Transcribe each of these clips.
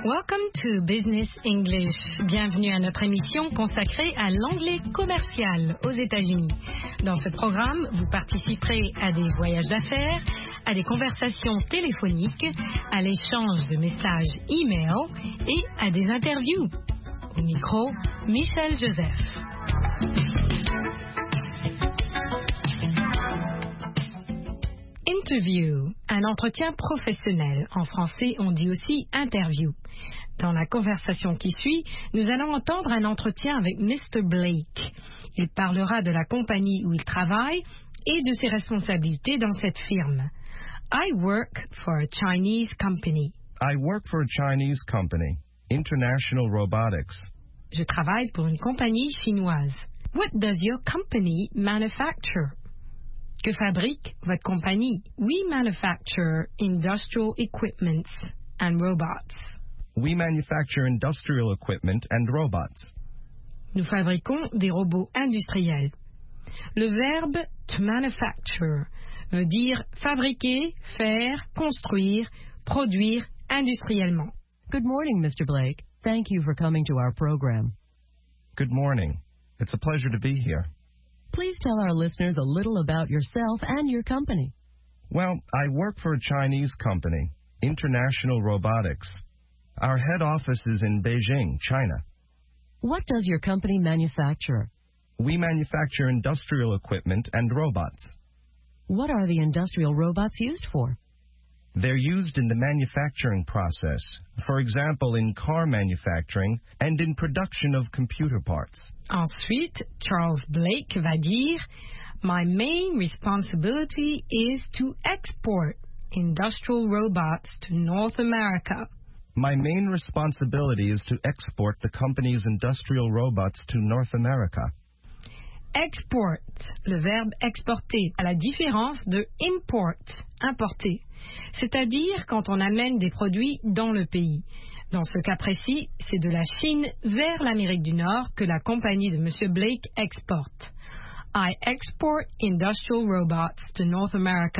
Welcome to Business English. Bienvenue à notre émission consacrée à l'anglais commercial aux États-Unis. Dans ce programme, vous participerez à des voyages d'affaires, à des conversations téléphoniques, à l'échange de messages e-mail et à des interviews. Au micro, Michel Joseph. Interview, un entretien professionnel. En français, on dit aussi interview. Dans la conversation qui suit, nous allons entendre un entretien avec Mr. Blake. Il parlera de la compagnie où il travaille et de ses responsabilités dans cette firme. I work for a Chinese company. I work for a Chinese company, International Robotics. Je travaille pour une compagnie chinoise. What does your company manufacture? Que fabrique votre compagnie? We manufacture industrial equipment and robots. We manufacture industrial equipment and robots. Nous fabriquons des robots industriels. Le verbe to manufacture veut dire fabriquer, faire, construire, produire industriellement. Good morning, Mr. Blake. Thank you for coming to our program. Good morning. It's a pleasure to be here. Please tell our listeners a little about yourself and your company. Well, I work for a Chinese company, International Robotics. Our head office is in Beijing, China. What does your company manufacture? We manufacture industrial equipment and robots. What are the industrial robots used for? They're used in the manufacturing process, for example, in car manufacturing and in production of computer parts. Ensuite, Charles Blake va dire, My main responsibility is to export industrial robots to North America. My main responsibility is to export the company's industrial robots to North America. Export, le verbe exporter, à la différence de import, importer, c'est-à-dire quand on amène des produits dans le pays. Dans ce cas précis, c'est de la Chine vers l'Amérique du Nord que la compagnie de M. Blake exporte. I export industrial robots to North America.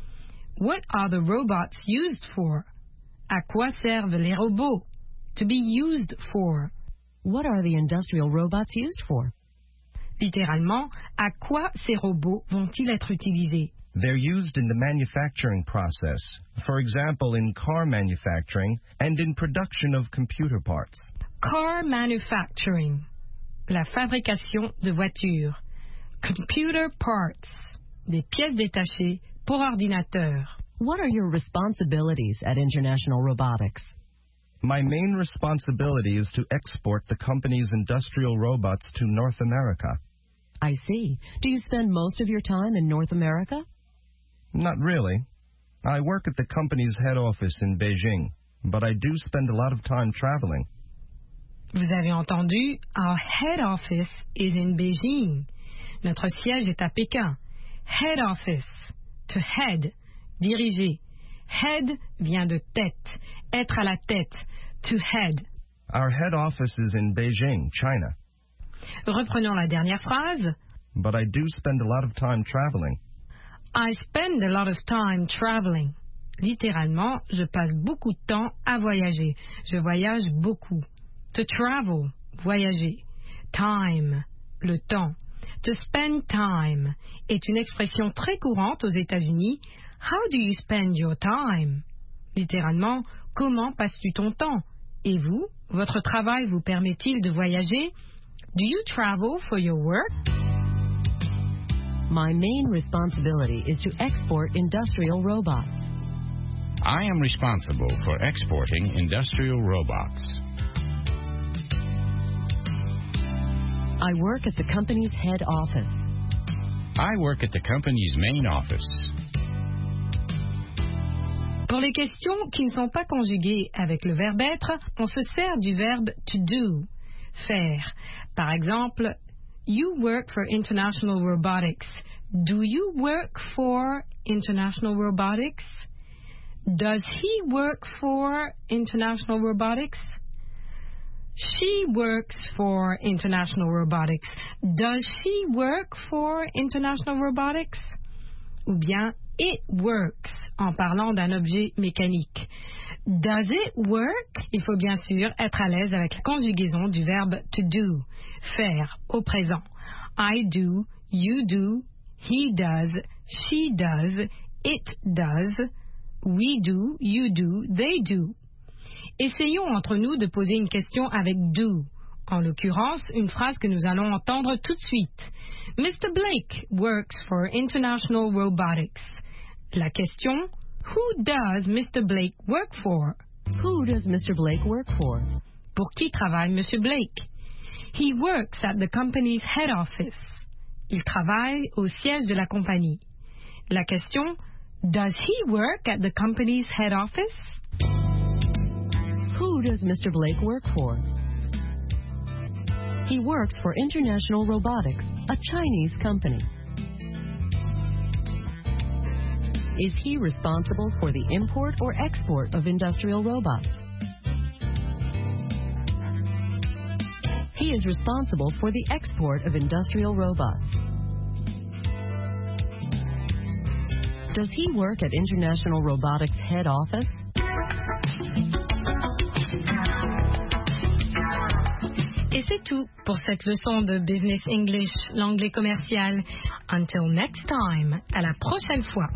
What are the robots used for? À quoi servent les robots? To be used for. What are the industrial robots used for? Littéralement, à quoi ces robots vont-ils être utilisés? They're used in the manufacturing process, for example, in car manufacturing and in production of computer parts. Car manufacturing, la fabrication de voitures. Computer parts, des pièces détachées pour ordinateur. What are your responsibilities at International Robotics? My main responsibility is to export the company's industrial robots to North America. I see. Do you spend most of your time in North America? Not really. I work at the company's head office in Beijing, but I do spend a lot of time traveling. Vous avez entendu, our head office is in Beijing. Notre siège est à Pékin. Head office, to head, diriger. Head vient de tête, être à la tête, to head. Our head office is in Beijing, China. Reprenons la dernière phrase. But I do spend a lot of time traveling. I spend a lot of time traveling. Littéralement, je passe beaucoup de temps à voyager. Je voyage beaucoup. To travel, voyager. Time, le temps. To spend time est une expression très courante aux États-Unis. How do you spend your time? Littéralement, comment passes-tu ton temps? Et vous, votre travail vous permet-il de voyager? Do you travel for your work? My main responsibility is to export industrial robots. I am responsible for exporting industrial robots. I work at the company's head office. I work at the company's main office. Pour les questions qui ne sont pas conjuguées avec le verbe être, on se sert du verbe to do, faire. Par exemple, you work for International Robotics. Do you work for International Robotics? Does he work for International Robotics? She works for International Robotics. Does she work for International Robotics? Ou bien it works en parlant d'un objet mécanique. Does it work? Il faut bien sûr être à l'aise avec la conjugaison du verbe to do, faire au présent. I do, you do, he does, she does, it does, we do, you do, they do. Essayons entre nous de poser une question avec do. En l'occurrence, une phrase que nous allons entendre tout de suite. Mr. Blake works for International Robotics. La question, who does Mr. Blake work for? Who does Mr. Blake work for? Pour qui travaille Monsieur Blake? He works at the company's head office. Il travaille au siège de la compagnie. La question, does he work at the company's head office? Who does Mr. Blake work for? He works for International Robotics, a Chinese company. Is he responsible for the import or export of industrial robots? He is responsible for the export of industrial robots. Does he work at International Robotics head office? Et c'est tout pour cette leçon de Business English, l'anglais commercial. Until next time, à la prochaine fois.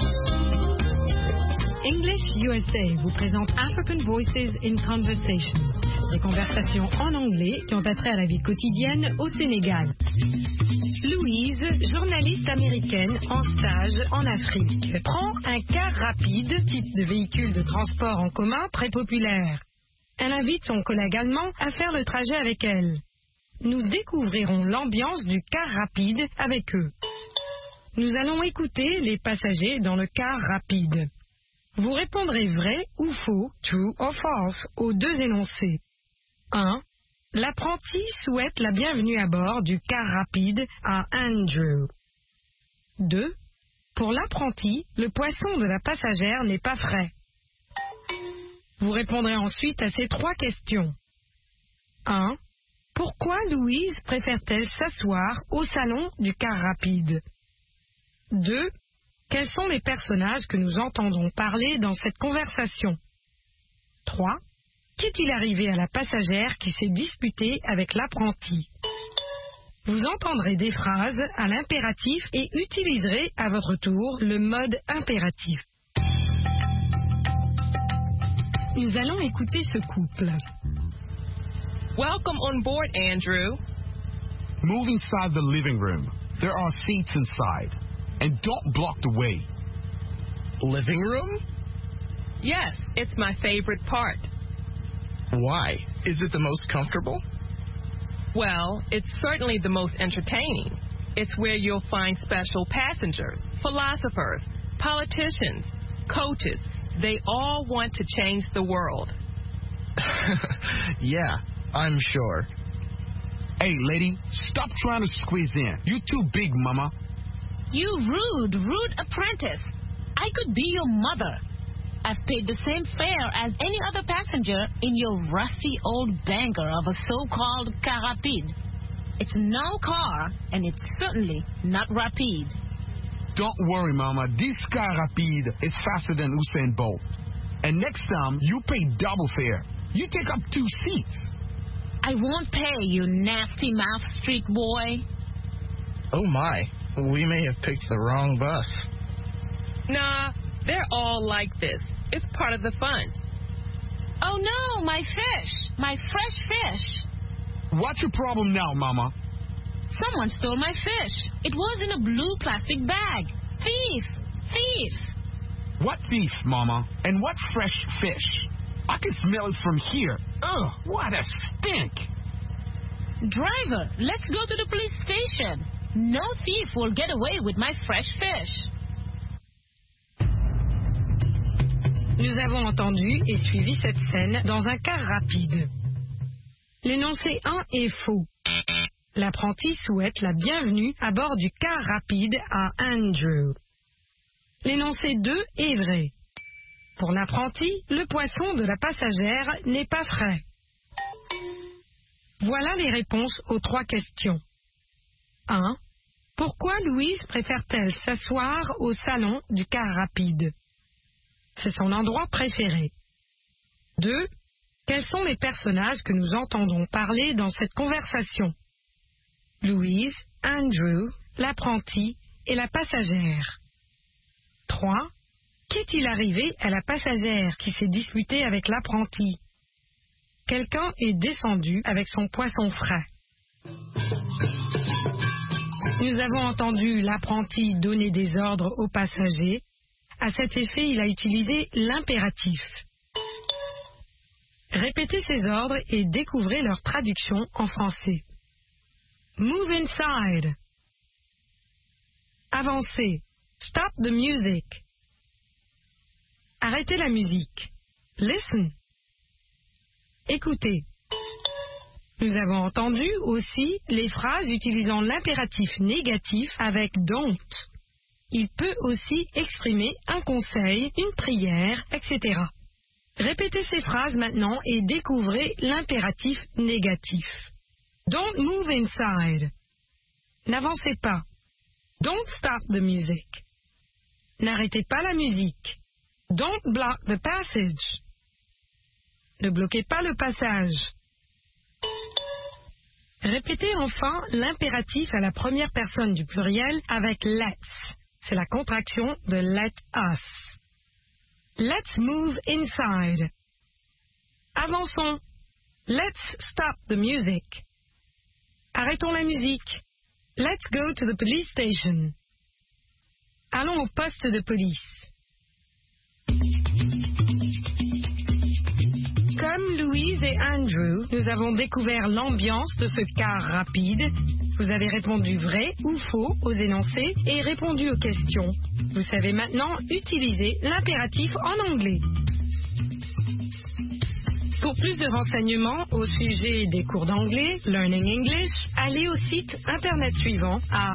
English USA vous présente African Voices in Conversation, des conversations en anglais qui ont attrait à la vie quotidienne au Sénégal. Louise, journaliste américaine en stage en Afrique, prend un car rapide, type de véhicule de transport en commun très populaire. Elle invite son collègue allemand à faire le trajet avec elle. Nous découvrirons l'ambiance du car rapide avec eux. Nous allons écouter les passagers dans le car rapide. Vous répondrez vrai ou faux, true or false, aux deux énoncés. 1. L'apprenti souhaite la bienvenue à bord du car rapide à Andrew. 2. Pour l'apprenti, le poisson de la passagère n'est pas frais. Vous répondrez ensuite à ces trois questions. 1. Pourquoi Louise préfère-t-elle s'asseoir au salon du car rapide? 2. Quels sont les personnages que nous entendrons parler dans cette conversation? 3. Qu'est-il arrivé à la passagère qui s'est disputée avec l'apprenti? Vous entendrez des phrases à l'impératif et utiliserez à votre tour le mode impératif. Nous allons écouter ce couple. Welcome on board, Andrew. Move inside the living room. There are seats inside. And don't block the way. Living room? Yes, it's my favorite part. Why? Is it the most comfortable? Well, it's certainly the most entertaining. It's where you'll find special passengers, philosophers, politicians, coaches. They all want to change the world. Yeah, I'm sure. Hey, lady, stop trying to squeeze in. You're too big, mama. You rude apprentice. I could be your mother. I've paid the same fare as any other passenger in your rusty old banger of a so-called car rapide. It's no car, and it's certainly not rapide. Don't worry, mama. This car rapide is faster than Usain Bolt. And next time, you pay double fare. You take up 2 seats. I won't pay, you nasty mouth street boy. Oh, my. We may have picked the wrong bus. Nah, they're all like this. It's part of the fun. Oh, no, my fish. My fresh fish. What's your problem now, mama? Someone stole my fish. It was in a blue plastic bag. Thief! Thief! What thief, mama? And what fresh fish? I can smell it from here. Ugh, what a stink! Driver, let's go to the police station. No thief will get away with my fresh fish. Nous avons entendu et suivi cette scène dans un car rapide. L'énoncé 1 est faux. L'apprenti souhaite la bienvenue à bord du car rapide à Andrew. L'énoncé 2 est vrai. Pour l'apprenti, le poisson de la passagère n'est pas frais. Voilà les réponses aux 3 questions. 1. Pourquoi Louise préfère-t-elle s'asseoir au salon du car rapide? C'est son endroit préféré. 2. Quels sont les personnages que nous entendons parler dans cette conversation? Louise, Andrew, l'apprenti et la passagère. 3. Qu'est-il arrivé à la passagère qui s'est disputée avec l'apprenti? Quelqu'un est descendu avec son poisson frais. Nous avons entendu l'apprenti donner des ordres aux passagers. À cet effet, il a utilisé l'impératif. Répétez ces ordres et découvrez leur traduction en français. Move inside. Avancez. Stop the music. Arrêtez la musique. Listen. Écoutez. Nous avons entendu aussi les phrases utilisant l'impératif négatif avec don't. Il peut aussi exprimer un conseil, une prière, etc. Répétez ces phrases maintenant et découvrez l'impératif négatif. Don't move inside. N'avancez pas. Don't stop the music. N'arrêtez pas la musique. Don't block the passage. Ne bloquez pas le passage. Répétez enfin l'impératif à la première personne du pluriel avec let's. C'est la contraction de let us. Let's move inside. Avançons. Let's stop the music. Arrêtons la musique. Let's go to the police station. Allons au poste de police. Comme Louise et Andrew, nous avons découvert l'ambiance de ce car rapide. Vous avez répondu vrai ou faux aux énoncés et répondu aux questions. Vous savez maintenant utiliser l'impératif en anglais. Pour plus de renseignements au sujet des cours d'anglais, Learning English, allez au site internet suivant à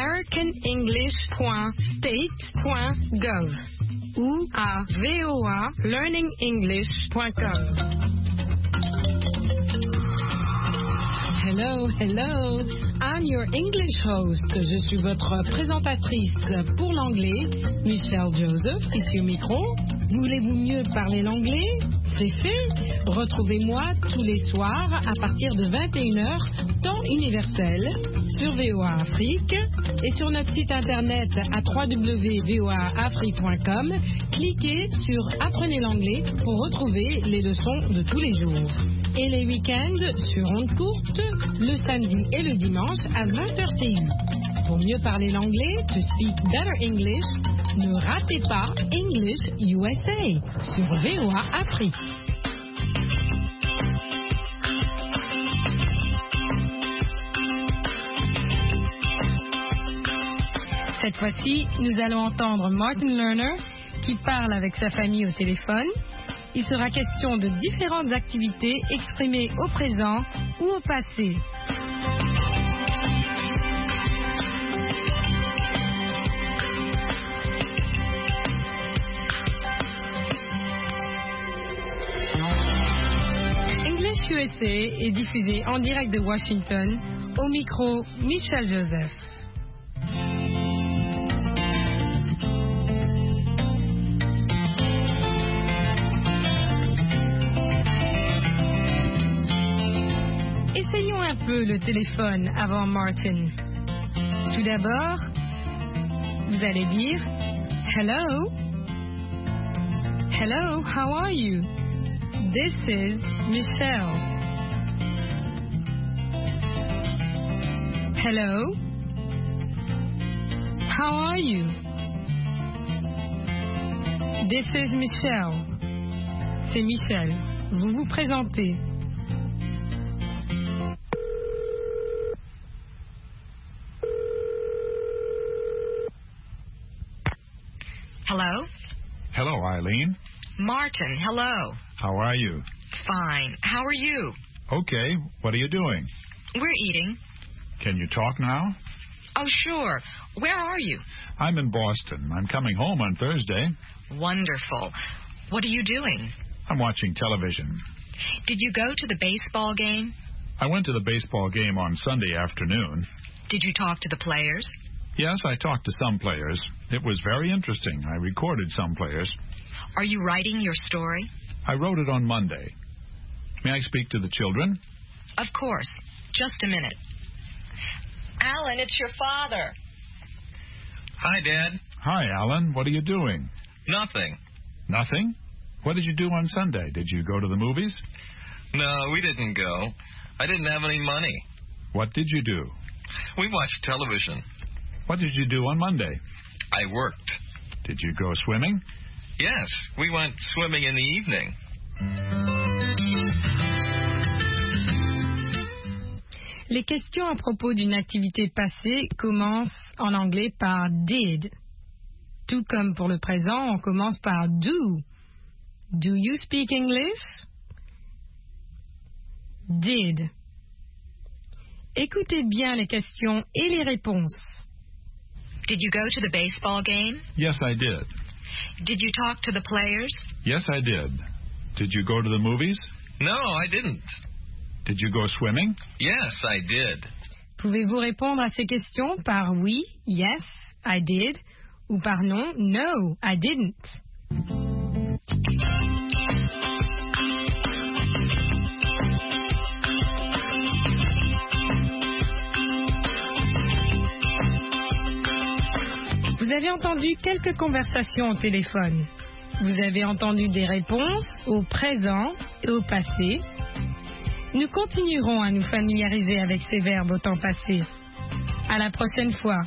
americanenglish.state.gov ou à voalearningenglish.com. Hello, hello. I'm your English host. Je suis votre présentatrice pour l'anglais, Michelle Joseph, ici au micro. Voulez-vous mieux parler l'anglais? C'est fait. Retrouvez-moi tous les soirs à partir de 21h, temps universel, sur VOA Afrique et sur notre site internet à www.voaafrique.com. Cliquez sur Apprenez l'anglais pour retrouver les leçons de tous les jours. Et les week-ends sur ondes courtes, le samedi et le dimanche à 20h TU. Pour mieux parler l'anglais, to speak better English, ne ratez pas English USA sur VOA Afrique. Cette fois-ci, nous allons entendre Martin Lerner qui parle avec sa famille au téléphone. Il sera question de différentes activités exprimées au présent ou au passé. English USA est diffusé en direct de Washington. Au micro, Michelle Joseph. Essayons un peu le téléphone avant Martin. Tout d'abord, vous allez dire Hello. Hello, how are you? This is Michelle. Hello. How are you? This is Michelle. C'est Michel. Vous vous présentez. Hello? Hello, Eileen. Martin, hello. How are you? Fine. How are you? Okay. What are you doing? We're eating. Can you talk now? Oh, sure. Where are you? I'm in Boston. I'm coming home on Thursday. Wonderful. What are you doing? I'm watching television. Did you go to the baseball game? I went to the baseball game on Sunday afternoon. Did you talk to the players? Yes, I talked to some players. It was very interesting. I recorded some players. Are you writing your story? I wrote it on Monday. May I speak to the children? Of course. Just a minute. Alan, it's your father. Hi, Dad. Hi, Alan. What are you doing? Nothing. Nothing? What did you do on Sunday? Did you go to the movies? No, we didn't go. I didn't have any money. What did you do? We watched television. What did you do on Monday? I worked. Did you go swimming? Yes, we went swimming in the evening. Les questions à propos d'une activité passée commencent en anglais par did. Tout comme pour le présent, on commence par do. Do you speak English? Did. Écoutez bien les questions et les réponses. Did you go to the baseball game? Yes, I did. Did you talk to the players? Yes, I did. Did you go to the movies? No, I didn't. Did you go swimming? Yes, I did. Pouvez-vous répondre à ces questions par oui, yes, I did, ou par non, no, I didn't? Vous avez entendu quelques conversations au téléphone. Vous avez entendu des réponses au présent et au passé. Nous continuerons à nous familiariser avec ces verbes au temps passé. À la prochaine fois.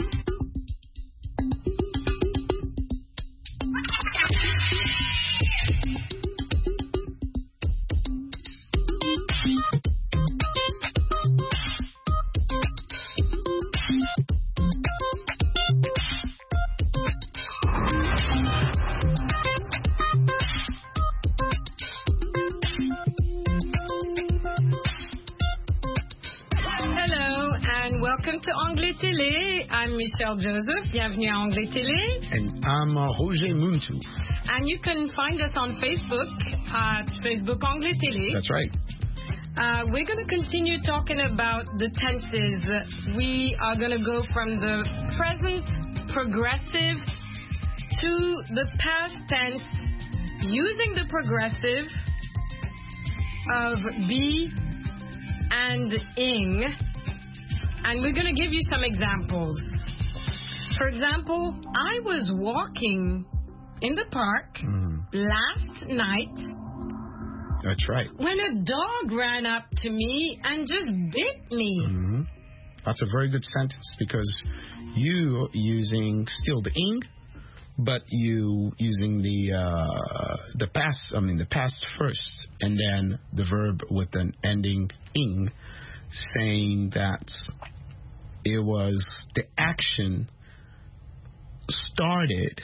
Welcome to Anglais Télé. I'm Michelle Joseph. Bienvenue à Anglais Télé. And I'm Roger Muntu. And you can find us on Facebook at Facebook Anglais Télé. That's right. We're going to continue talking about the tenses. We are going to go from the present progressive to the past tense using the progressive of be and ing. And we're going to give you some examples. For example, I was walking in the park last night. That's right. When a dog ran up to me and just bit me. That's a very good sentence because you using still the ing, but you using the past. I mean the past first, and then the verb with an ending ing, saying that it was the action started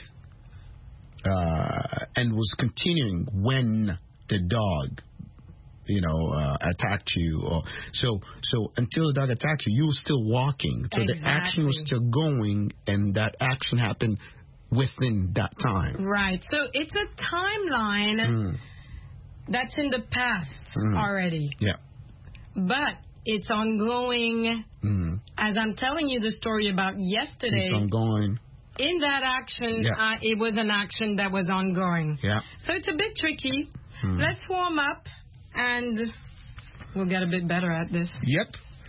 and was continuing when the dog, attacked you. Or so until the dog attacked you, you were still walking. So exactly. The action was still going, and that action happened within that time. Right. So it's a timeline that's in the past already. Yeah. But it's ongoing. As I'm telling you the story about yesterday. It's ongoing. In that action, it was an action that was ongoing. Yeah. So it's a bit tricky. Let's warm up, and we'll get a bit better at this. Yep.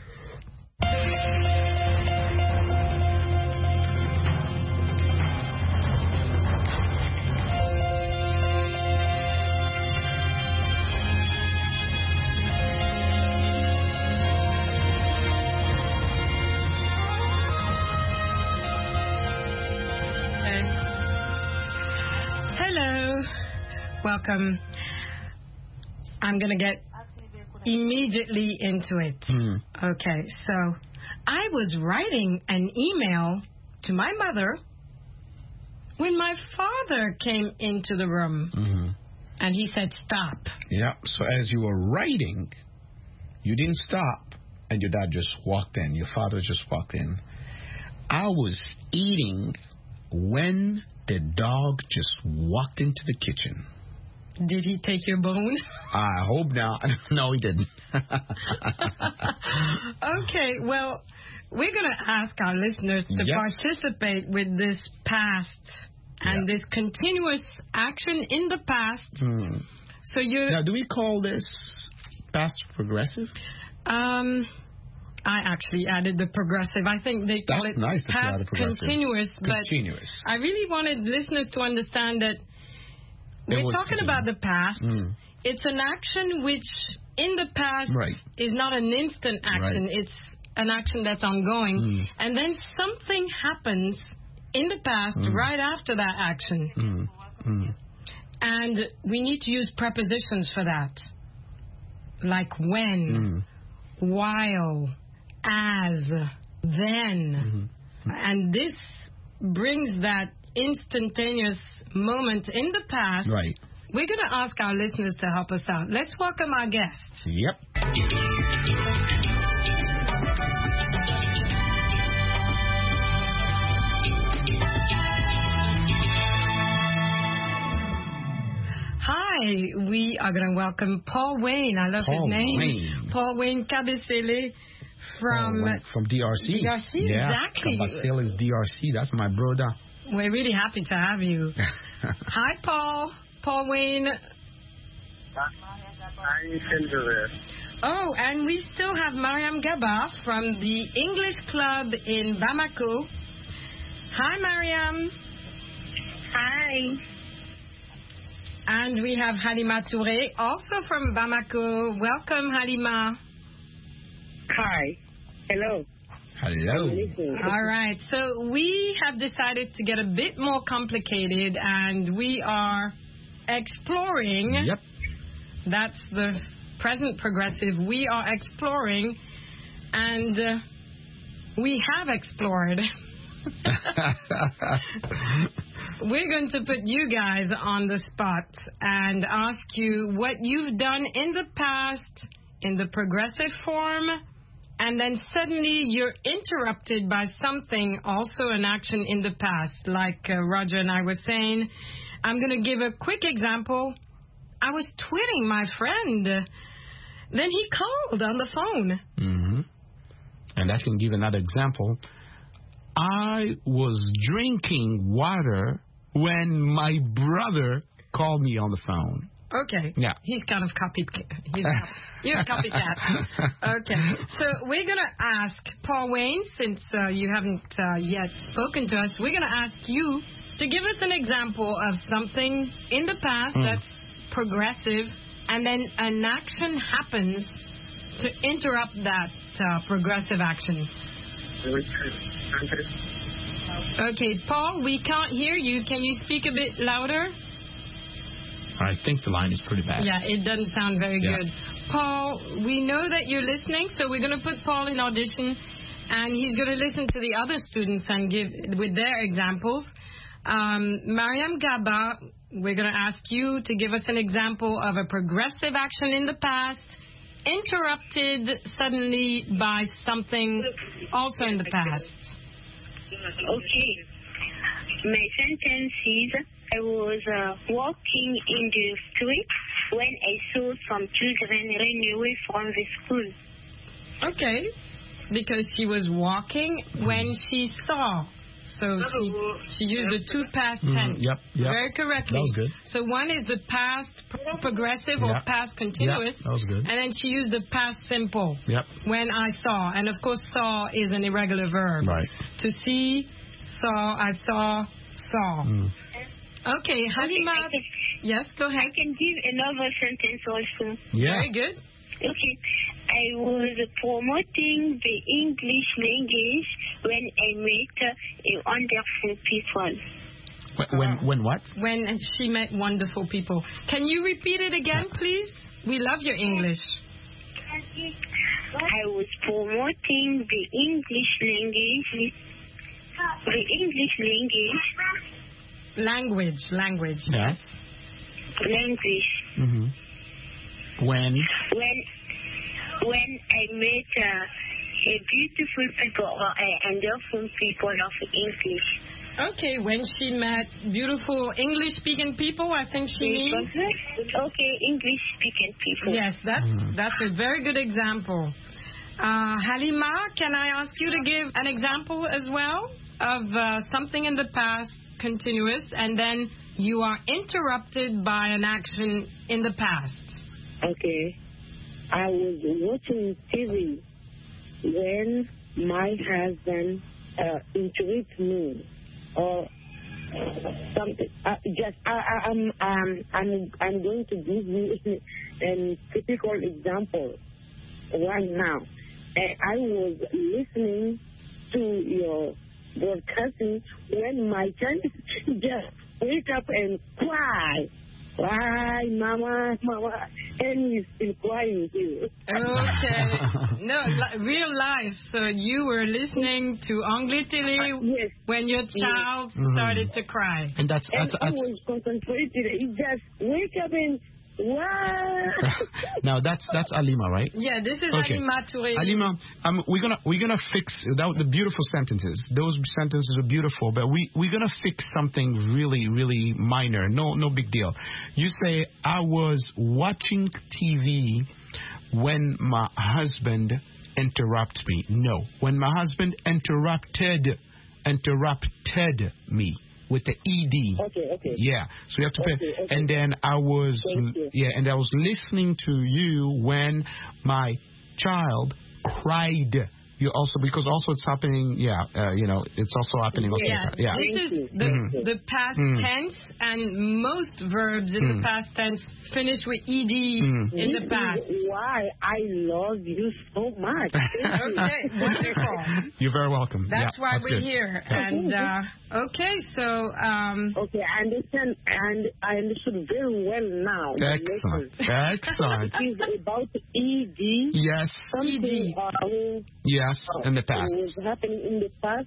Welcome. I'm going to get immediately into it. Okay, so I was writing an email to my mother when my father came into the room. And he said, stop. Yeah, so as you were writing, you didn't stop, and your dad just walked in. Your father just walked in. I was eating when the dog just walked into the kitchen. Did he take your bone? I hope not. No, he didn't. Okay, well, we're going to ask our listeners to participate with this past and this continuous action in the past. So you. Now, do we call this past progressive? I actually added the progressive. I think they call it nice past continuous. Continuous. But I really wanted listeners to understand that we're talking about the past. It's an action which, in the past, is not an instant action. It's an action that's ongoing. And then something happens in the past right after that action. And we need to use prepositions for that. Like when, while, as, then. And this brings that instantaneous moment in the past. Right. We're going to ask our listeners to help us out. Let's welcome our guests. Yep. Hi, we are going to welcome Paul Wayne. I love his name. Wayne. Paul Wayne Kabesele from DRC. DRC, exactly. Kabesele is DRC. That's my brother. We're really happy to have you. Hi, Paul. Paul Wayne. Oh, and we still have Mariam Gaba from the English Club in Bamako. Hi, Mariam. Hi. And we have Halima Touré, also from Bamako. Welcome, Halima. Hi. Hello. Hello. All right. So we have decided to get a bit more complicated, and we are exploring. Yep. That's the present progressive. We are exploring, and we have explored. We're going to put you guys on the spot and ask you what you've done in the past in the progressive form, and then suddenly you're interrupted by something, also an action in the past, like Roger and I were saying. I'm going to give a quick example. I was tweeting my friend. Then he called on the phone. And I can give another example. I was drinking water when my brother called me on the phone. Okay. Yeah. He's kind of you're a copycat. Okay. So we're going to ask Paul Wayne, since you haven't yet spoken to us, we're going to ask you to give us an example of something in the past that's progressive, and then an action happens to interrupt that progressive action. Okay, Paul, we can't hear you. Can you speak a bit louder? I think the line is pretty bad. Yeah, it doesn't sound very good. Paul, we know that you're listening, so we're going to put Paul in audition, and he's going to listen to the other students and give with their examples. Mariam Gaba, we're going to ask you to give us an example of a progressive action in the past, interrupted suddenly by something also in the past. Okay. My sentence is, I was walking in the street when I saw some children running away from the school. Okay. Because she was walking when she saw. So she used the two past tense. Yep. Very correctly. That was good. So one is the past progressive or past continuous. That was good. And then she used the past simple. Yep. When I saw. And of course, saw is an irregular verb. Right. To see, saw, I saw. Okay, Halima. Yes, go ahead. I can give another sentence also. Yeah. Very good. Okay. I was promoting the English language when I met wonderful people. When what? When she met wonderful people. Can you repeat it again, please? We love your English. I was promoting the English language. Language. Yeah. Language. Mm-hmm. When I met a beautiful people or wonderful people of English. Okay, when she met beautiful English-speaking people, I think she means. Okay, English-speaking people. Yes, that's a very good example. Halima, can I ask you to give an example as well of something in the past, continuous, and then you are interrupted by an action in the past. Okay. I was watching TV when my husband interrupted me or something. I'm going to give you a typical example right now. I was listening to your broadcasting when my child just wake up and cry. Why, Mama, and he's still crying too. Okay. No, real life. So you were listening to Anglais Télé yes. when your child started to cry. And that's I was concentrated. He just wake up and Now that's Alima, right? Yeah, this is okay. Alima Touré. Alima, we're gonna fix the beautiful sentences. Those sentences are beautiful, but we're gonna fix something really, really minor. No big deal. You say I was watching TV when my husband interrupted me. No, when my husband interrupted me. With the ED. Okay. Yeah. So you have to pay. Okay. And then I was listening to you when my child cried. You also, because also it's happening. It's also happening. Yeah. This is the past tense, and most verbs in the past tense finish with ed in the past. Why I love you so much. Okay, wonderful. You're very welcome. That's why we're good. here. And okay, so okay, I understand, and I understood very well now. Excellent. It's about ed. Yes. Something. Yes, in the past. It was happening in the past,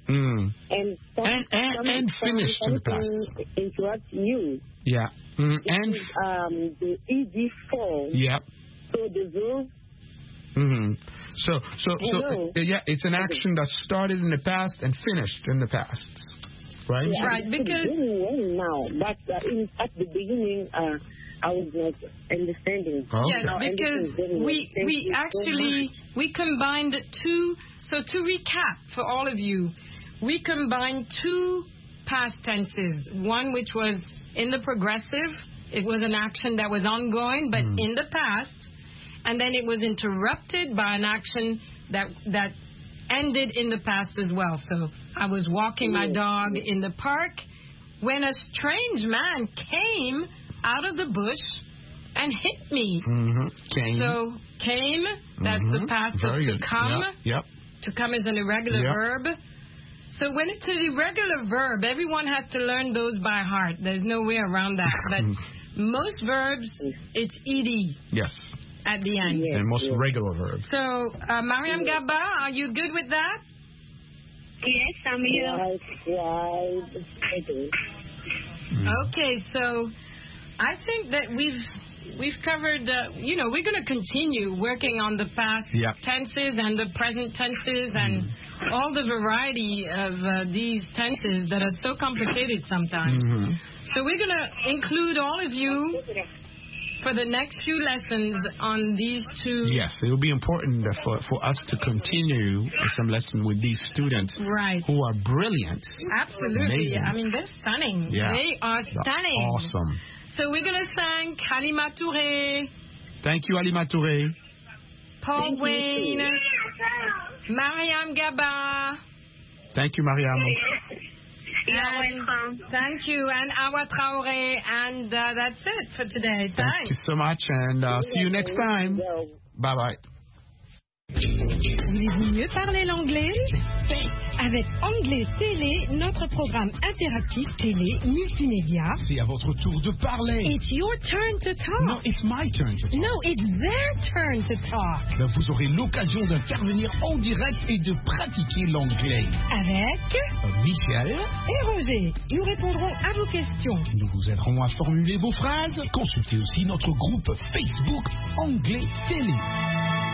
and finished in the past. Interrupt you. Yeah. And the ED form. Yeah. So the verb. So it's an action that started in the past and finished in the past, right? Yeah, right, because now, but at the beginning, I was not understanding. Okay. Yeah, because we actually we combined two. So to recap for all of you, we combined two past tenses. One which was in the progressive. It was an action that was ongoing, but in the past. And then it was interrupted by an action that ended in the past as well. So I was walking my dog in the park when a strange man came out of the bush and hit me. Came. So came, that's the past of to come. Yep. To come is an irregular verb. So when it's an irregular verb, everyone has to learn those by heart. There's no way around that. But most verbs, it's ed. Yes. At the end. And most regular verbs. So, Mariam Gaba, are you good with that? Yes, I'm here. Okay, so I think that we've covered, we're going to continue working on the past tenses and the present tenses and all the variety of these tenses that are so complicated sometimes. So we're going to include all of you for the next few lessons on these two. Yes, it will be important for us to continue some lesson with these students who are brilliant. Absolutely. Amazing. I mean, they're stunning. Yeah. They are stunning. Awesome. So we're going to thank Alima Touré. Thank you, Alima Touré. Paul Wayne. Mariam Gaba. Thank you, Mariam. And thank you, and Awa Traoré, and that's it for today. Thanks. Thank you so much, and see you next time. Bye-bye. Voulez-vous mieux parler l'anglais? Avec Anglais Télé, notre programme interactif télé multimédia. C'est à votre tour de parler. It's your turn to talk. No, it's my turn to talk. No, it's their turn to talk. Ben, vous aurez l'occasion d'intervenir en direct et de pratiquer l'anglais. Avec Michel et Roger. Nous répondrons à vos questions. Nous vous aiderons à formuler vos phrases. Consultez aussi notre groupe Facebook Anglais Télé.